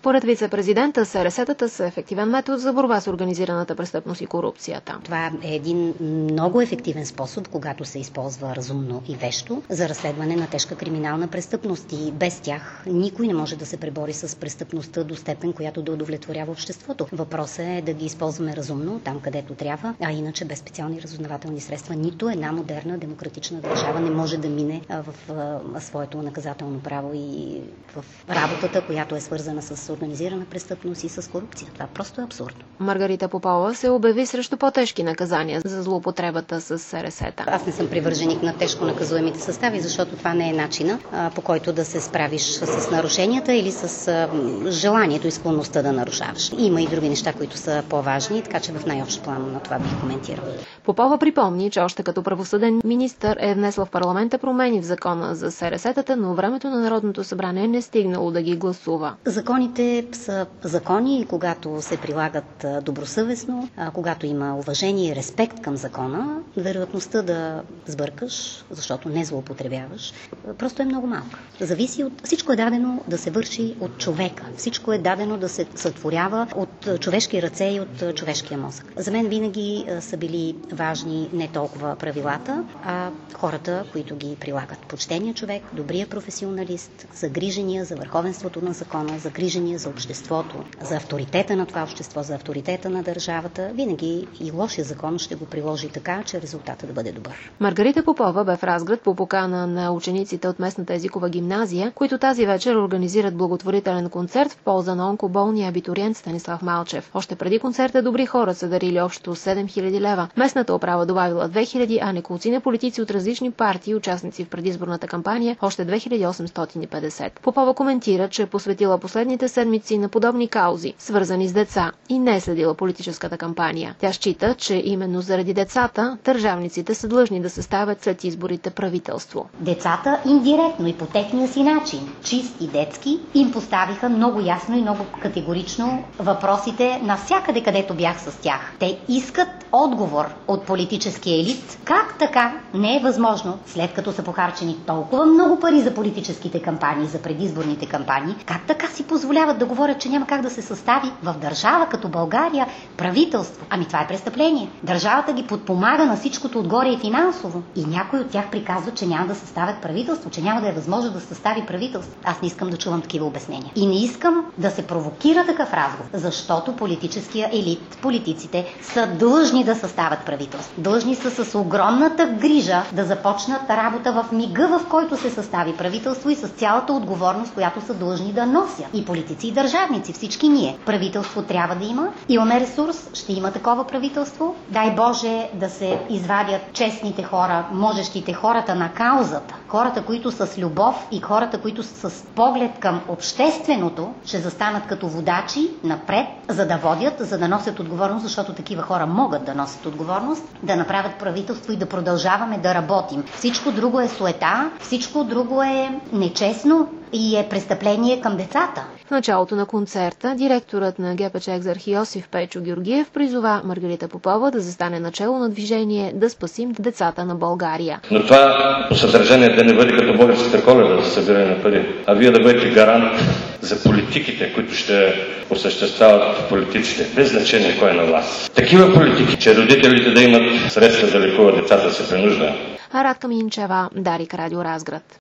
Според вице-президента, СРС-тата са ефективен метод за борба с организираната престъпност и корупцията. Това е един много ефективен способ, когато се използва разумно и вещо за разследване на тежка криминална престъпност, и без тях никой не може да се пребори с престъпността до степен, която да удовлетворява обществото. Въпросът е да ги използваме разумно, там където трябва, а иначе без специални разузнавателни средства нито една модерна демократична държава не може да мине в своето наказателно право и в работата, която е свързана с организирана престъпност и с корупция. Това просто е абсурдно. Маргарита Попова се обяви срещу по-тежки наказания за злоупотребата с СРС-та. Аз не съм привърженик на тежко наказуемите състави, защото това не е начина, по който да се справиш с нарушенията или с желанието и склонността да нарушаваш. Има и други неща, които са по-важни, така че в най-общ план на това бих коментирал. Попова припомни, че още като правосъден министър е внесла в парламента промени в закона за СРС-тата, но времето на Народното събрание не стигнало да ги гласува. Законите са закони и когато се прилагат добросъвестно, когато има уважение и респект към закона, вероятността да сбъркаш, защото не злоупотребяваш, просто е много малка. Зависи от... Всичко е дадено да се върши от човека. Всичко е дадено да се сътворява от човешки ръце и от човешкия мозък. За мен винаги са били важни не толкова правилата, а хората, които ги прилагат. Почтения човек, добрия професионалист, загрижения за върховенството на закона, загрижения за обществото, за авторитета на това общество, за авторитета на държавата. Винаги и лошия закон ще го приложи така, че резултатът да бъде добър. Маргарита Попова бе в Разград по покана на учениците от местната езикова гимназия, които тази вечер организират благотворителен концерт в полза на онкоболния абитуриент Станислав Малчев. Още преди концерта добри хора са дарили общо 7000 лева. Местната управа добавила 2000, а неколцина политици от различни партии, участници в предизборната кампания, още 2850. Попова коментира, че е посветила последните седмици на подобни каузи, свързани с деца, и не е следила политическата кампания. Тя счита, че именно заради децата държавниците са длъжни да съставят след изборите правителство. Децата индиректно и по техния си начин, чист и детски, им поставиха много ясно и много категорично въпросите навсякъде, където бях с тях. Те искат отговор от политическия елит. Как така не е възможно, след като са похарчени толкова много пари за политическите кампании, за предизборните кампании, как така си позволяват да говорят, че няма как да се състави в държава като България правителство? Ами това е престъпление. Държавата ги подпомага на всичкото отгоре и финансово. И някой от тях приказва, че няма да съставят правителство, че няма да е възможно да състави правителство. Аз не искам да чувам такива обяснения. И не искам да се провокира такъв разговор, защото политическия елит, политиците са длъжни да съставят правителство. Длъжни са с огромната грижа да започнат работа в мига, в който се състави правителство, и с цялата отговорност, която са длъжни да носят. И политици, и държавници, всички ние. Правителство трябва да има. Имаме ресурс, ще има такова правителство. Дай Боже да се извадят честните хора, можещите, хората на каузата. Хората, които с любов, и хората, които с поглед към общественото ще застанат като водачи напред, за да водят, за да носят отговорност, защото такива хора могат да носят отговорност, да направят правителство и да продължаваме да работим. Всичко друго е суета, всичко друго е нечестно и е престъпление към децата. В началото на концерта директорът на ГПЧ Екзарх Йосиф Пейчо Георгиев призова Маргарита Попова да застане начело на движение "Да спасим децата на България". Но това по съдържание да не бъде като българската Коледа за събиране на пари, а вие да бъдете гарант за политиките, които ще осъществяват политиците, без значение кой е на власт. Такива политики, че родителите да имат средства да лекуват децата си при нужда. Радка Минчева, Дарик, Радио Разград.